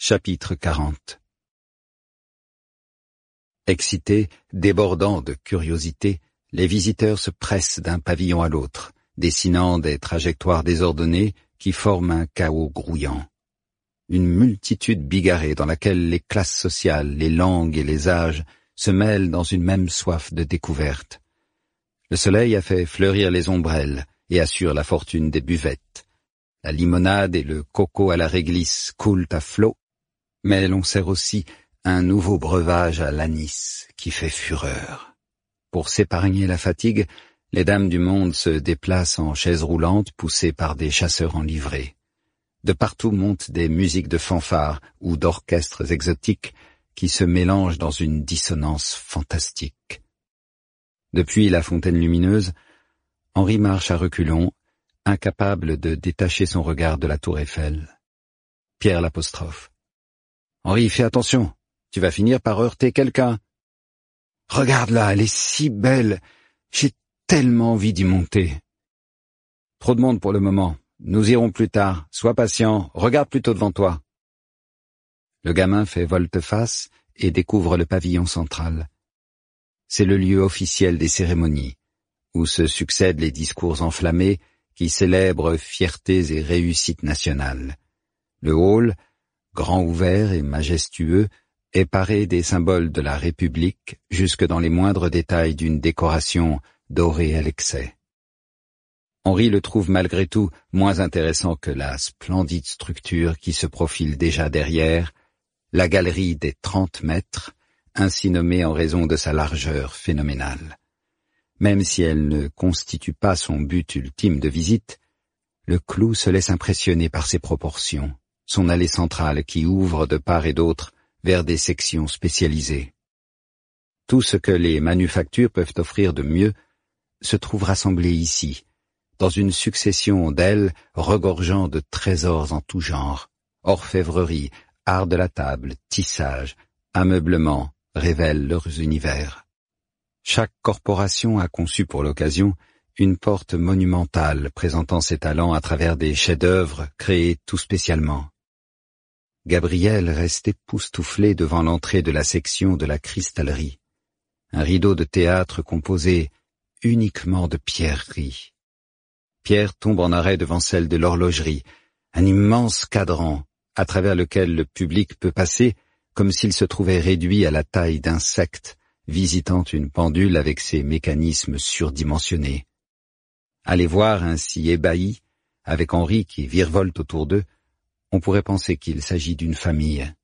Chapitre 40. Excités, débordants de curiosité, les visiteurs se pressent d'un pavillon à l'autre, dessinant des trajectoires désordonnées qui forment un chaos grouillant. Une multitude bigarrée dans laquelle les classes sociales, les langues et les âges se mêlent dans une même soif de découverte. Le soleil a fait fleurir les ombrelles et assure la fortune des buvettes. La limonade et le coco à la réglisse coulent à flot, mais l'on sert aussi un nouveau breuvage à l'anis qui fait fureur. Pour s'épargner la fatigue, les dames du monde se déplacent en chaises roulantes poussées par des chasseurs en livrée. De partout montent des musiques de fanfare ou d'orchestres exotiques qui se mélangent dans une dissonance fantastique. Depuis la fontaine lumineuse, Henri marche à reculons, incapable de détacher son regard de la tour Eiffel. Pierre l'apostrophe. « Henri, fais attention, tu vas finir par heurter quelqu'un. »« Regarde-la, elle est si belle, j'ai tellement envie d'y monter. »« Trop de monde pour le moment, nous irons plus tard, sois patient, regarde plutôt devant toi. » Le gamin fait volte-face et découvre le pavillon central. C'est le lieu officiel des cérémonies, où se succèdent les discours enflammés qui célèbrent fiertés et réussites nationales. Le hall, grand ouvert et majestueux, est paré des symboles de la République jusque dans les moindres détails d'une décoration dorée à l'excès. Henri le trouve malgré tout moins intéressant que la splendide structure qui se profile déjà derrière, la galerie des 30 mètres, ainsi nommée en raison de sa largeur phénoménale. Même si elle ne constitue pas son but ultime de visite, le clou se laisse impressionner par ses proportions, son allée centrale qui ouvre de part et d'autre vers des sections spécialisées. Tout ce que les manufactures peuvent offrir de mieux se trouve rassemblé ici, dans une succession d'ailes regorgeant de trésors en tout genre. Orfèvrerie, art de la table, tissage, ameublement révèlent leurs univers. Chaque corporation a conçu pour l'occasion une porte monumentale présentant ses talents à travers des chefs-d'œuvre créés tout spécialement. Gabriel reste époustouflé devant l'entrée de la section de la cristallerie, un rideau de théâtre composé uniquement de pierreries. Pierre tombe en arrêt devant celle de l'horlogerie, un immense cadran à travers lequel le public peut passer comme s'il se trouvait réduit à la taille d'insectes visitant une pendule avec ses mécanismes surdimensionnés. À les voir ainsi ébahis, avec Henri qui virevolte autour d'eux, on pourrait penser qu'il s'agit d'une famille.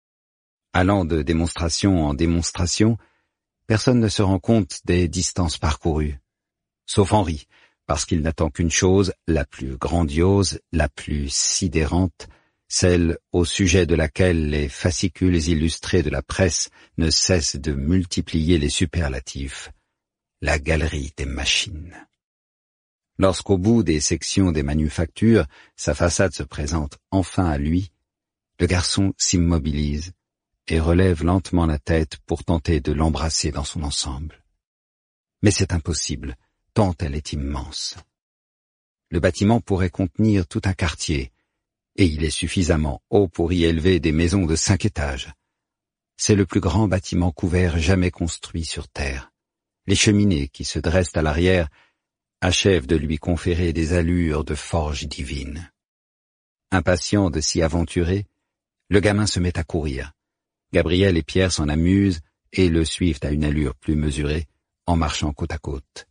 Allant de démonstration en démonstration, personne ne se rend compte des distances parcourues, sauf Henri, parce qu'il n'attend qu'une chose, la plus grandiose, la plus sidérante, celle au sujet de laquelle les fascicules illustrés de la presse ne cessent de multiplier les superlatifs, la galerie des machines. Lorsqu'au bout des sections des manufactures, sa façade se présente enfin à lui, le garçon s'immobilise et relève lentement la tête pour tenter de l'embrasser dans son ensemble. Mais c'est impossible, tant elle est immense. Le bâtiment pourrait contenir tout un quartier, et il est suffisamment haut pour y élever des maisons de 5 étages. C'est le plus grand bâtiment couvert jamais construit sur Terre. Les cheminées qui se dressent à l'arrière achèvent de lui conférer des allures de forge divine. Impatient de s'y aventurer, le gamin se met à courir. Gabriel et Pierre s'en amusent et le suivent à une allure plus mesurée, en marchant côte à côte.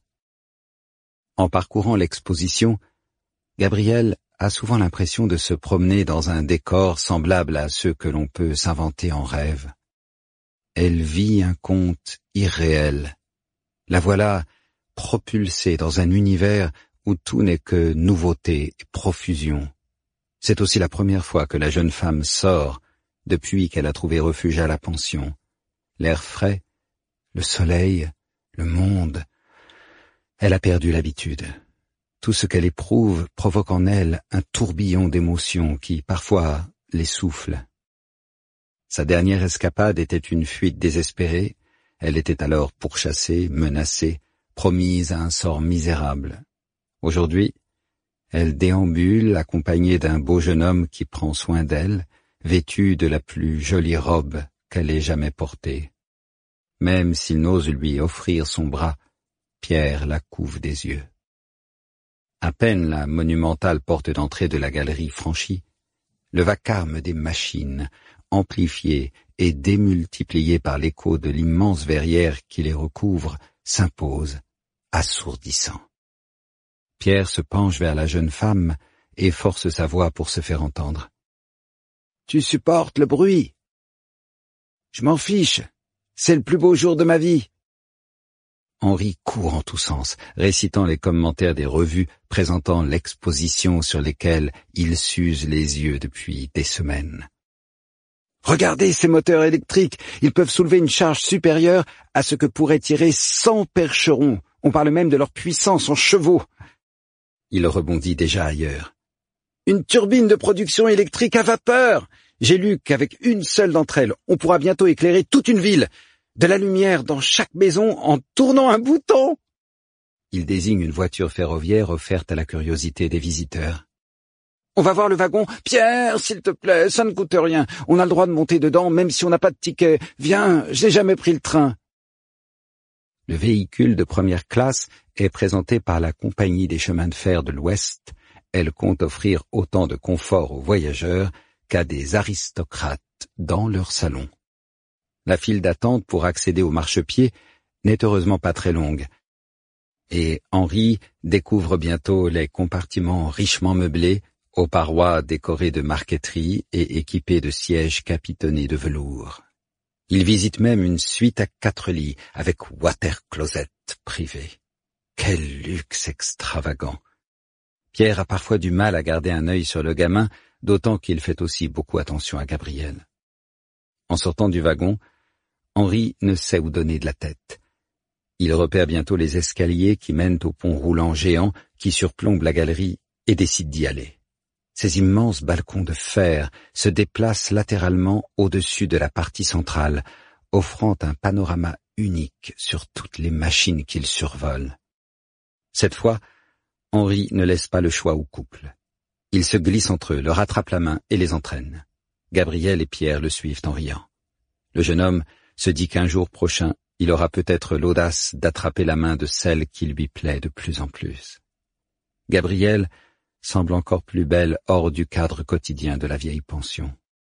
En parcourant l'exposition, Gabriel a souvent l'impression de se promener dans un décor semblable à ceux que l'on peut s'inventer en rêve. Elle vit un conte irréel. La voilà propulsée dans un univers où tout n'est que nouveauté et profusion. C'est aussi la première fois que la jeune femme sort depuis qu'elle a trouvé refuge à la pension. L'air frais, le soleil, le monde. Elle a perdu l'habitude. Tout ce qu'elle éprouve provoque en elle un tourbillon d'émotions qui, parfois, l'essouffle. Sa dernière escapade était une fuite désespérée. Elle était alors pourchassée, menacée, promise à un sort misérable. Aujourd'hui, elle déambule accompagnée d'un beau jeune homme qui prend soin d'elle, vêtue de la plus jolie robe qu'elle ait jamais portée. Même s'il n'ose lui offrir son bras, Pierre la couve des yeux. À peine la monumentale porte d'entrée de la galerie franchie, le vacarme des machines, amplifié et démultiplié par l'écho de l'immense verrière qui les recouvre, s'impose, assourdissant. Pierre se penche vers la jeune femme et force sa voix pour se faire entendre. « Tu supportes le bruit ?»« Je m'en fiche, c'est le plus beau jour de ma vie. » Henri court en tous sens, récitant les commentaires des revues présentant l'exposition sur lesquelles il s'use les yeux depuis des semaines. « Regardez ces moteurs électriques, ils peuvent soulever une charge supérieure à ce que pourraient tirer 100 percherons. On parle même de leur puissance en chevaux. » Il rebondit déjà ailleurs. « Une turbine de production électrique à vapeur. J'ai lu qu'avec une seule d'entre elles, on pourra bientôt éclairer toute une ville. De la lumière dans chaque maison en tournant un bouton. » Il désigne une voiture ferroviaire offerte à la curiosité des visiteurs. « On va voir le wagon. Pierre, s'il te plaît, ça ne coûte rien. On a le droit de monter dedans même si on n'a pas de ticket. Viens, j'ai jamais pris le train. » Le véhicule de première classe est présenté par la Compagnie des chemins de fer de l'Ouest. Elle compte offrir autant de confort aux voyageurs qu'à des aristocrates dans leur salon. La file d'attente pour accéder au marchepied n'est heureusement pas très longue. Et Henri découvre bientôt les compartiments richement meublés, aux parois décorées de marqueterie et équipés de sièges capitonnés de velours. Il visite même une suite à 4 lits avec water closet privé. Quel luxe extravagant! Pierre a parfois du mal à garder un œil sur le gamin, d'autant qu'il fait aussi beaucoup attention à Gabriel. En sortant du wagon, Henri ne sait où donner de la tête. Il repère bientôt les escaliers qui mènent au pont roulant géant qui surplombe la galerie et décide d'y aller. Ces immenses balcons de fer se déplacent latéralement au-dessus de la partie centrale, offrant un panorama unique sur toutes les machines qu'ils survolent. Cette fois, Henri ne laisse pas le choix au couple. Il se glisse entre eux, leur attrape la main et les entraîne. Gabriel et Pierre le suivent en riant. Le jeune homme se dit qu'un jour prochain, il aura peut-être l'audace d'attraper la main de celle qui lui plaît de plus en plus. Gabrielle semble encore plus belle hors du cadre quotidien de la vieille pension.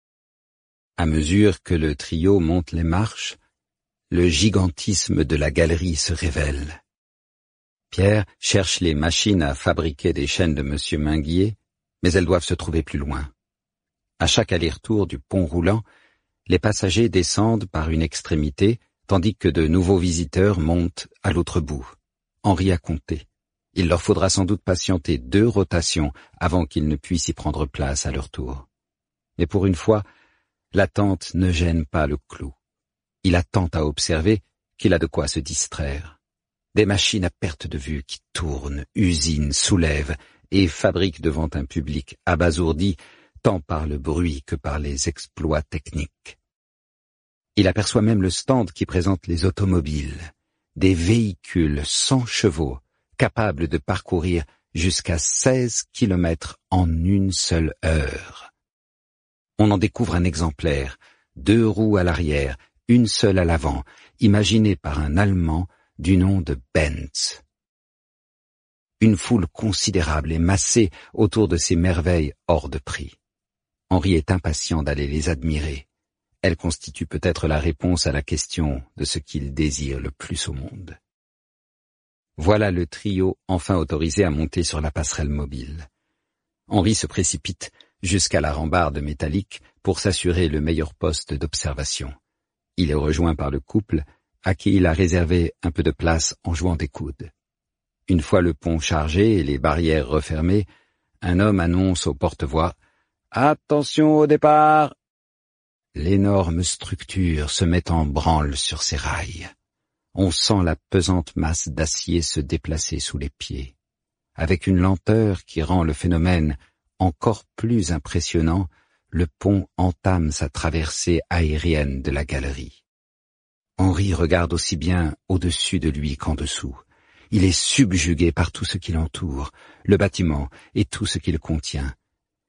À mesure que le trio monte les marches, le gigantisme de la galerie se révèle. Pierre cherche les machines à fabriquer des chaînes de Monsieur Minguier, mais elles doivent se trouver plus loin. À chaque aller-retour du pont roulant, les passagers descendent par une extrémité, tandis que de nouveaux visiteurs montent à l'autre bout. Henri a compté. Il leur faudra sans doute patienter 2 rotations avant qu'ils ne puissent y prendre place à leur tour. Mais pour une fois, l'attente ne gêne pas le clou. Il a tant à observer qu'il a de quoi se distraire. Des machines à perte de vue qui tournent, usinent, soulèvent et fabriquent devant un public abasourdi tant par le bruit que par les exploits techniques. Il aperçoit même le stand qui présente les automobiles, des véhicules 100 chevaux, capables de parcourir jusqu'à 16 kilomètres en une seule heure. On en découvre un exemplaire, 2 roues à l'arrière, une seule à l'avant, imaginé par un Allemand du nom de Benz. Une foule considérable est massée autour de ces merveilles hors de prix. Henri est impatient d'aller les admirer. Elles constituent peut-être la réponse à la question de ce qu'il désire le plus au monde. Voilà le trio enfin autorisé à monter sur la passerelle mobile. Henri se précipite jusqu'à la rambarde métallique pour s'assurer le meilleur poste d'observation. Il est rejoint par le couple, à qui il a réservé un peu de place en jouant des coudes. Une fois le pont chargé et les barrières refermées, un homme annonce au porte-voix « Attention au départ !» L'énorme structure se met en branle sur ses rails. On sent la pesante masse d'acier se déplacer sous les pieds. Avec une lenteur qui rend le phénomène encore plus impressionnant, le pont entame sa traversée aérienne de la galerie. Henri regarde aussi bien au-dessus de lui qu'en dessous. Il est subjugué par tout ce qui l'entoure, le bâtiment et tout ce qu'il contient.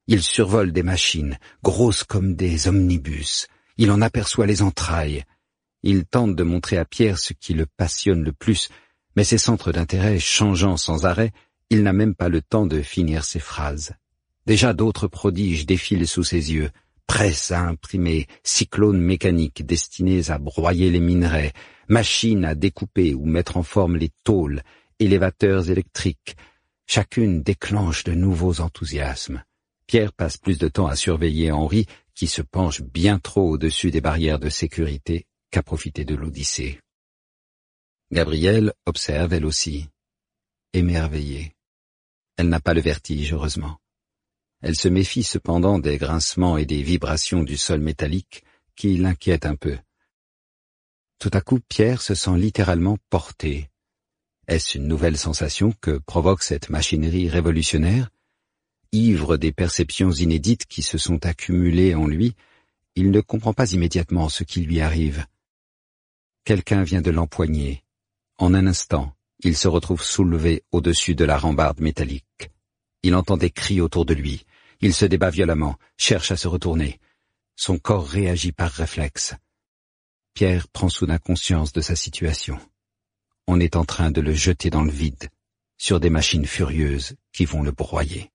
Il survole des machines, grosses comme des omnibus. Il en aperçoit les entrailles. Il tente de montrer à Pierre ce qui le passionne le plus, mais ses centres d'intérêt changeant sans arrêt, il n'a même pas le temps de finir ses phrases. Déjà d'autres prodiges défilent sous ses yeux, presses à imprimer, cyclones mécaniques destinés à broyer les minerais, machines à découper ou mettre en forme les tôles, élévateurs électriques. Chacune déclenche de nouveaux enthousiasmes. Pierre passe plus de temps à surveiller Henri, qui se penche bien trop au-dessus des barrières de sécurité, qu'à profiter de l'Odyssée. Gabrielle observe elle aussi, émerveillée. Elle n'a pas le vertige, heureusement. Elle se méfie cependant des grincements et des vibrations du sol métallique qui l'inquiètent un peu. Tout à coup, Pierre se sent littéralement porté. Est-ce une nouvelle sensation que provoque cette machinerie révolutionnaire? Ivre des perceptions inédites qui se sont accumulées en lui, il ne comprend pas immédiatement ce qui lui arrive. Quelqu'un vient de l'empoigner. En un instant, il se retrouve soulevé au-dessus de la rambarde métallique. Il entend des cris autour de lui. Il se débat violemment, cherche à se retourner. Son corps réagit par réflexe. Pierre prend soudain conscience de sa situation. On est en train de le jeter dans le vide, sur des machines furieuses qui vont le broyer.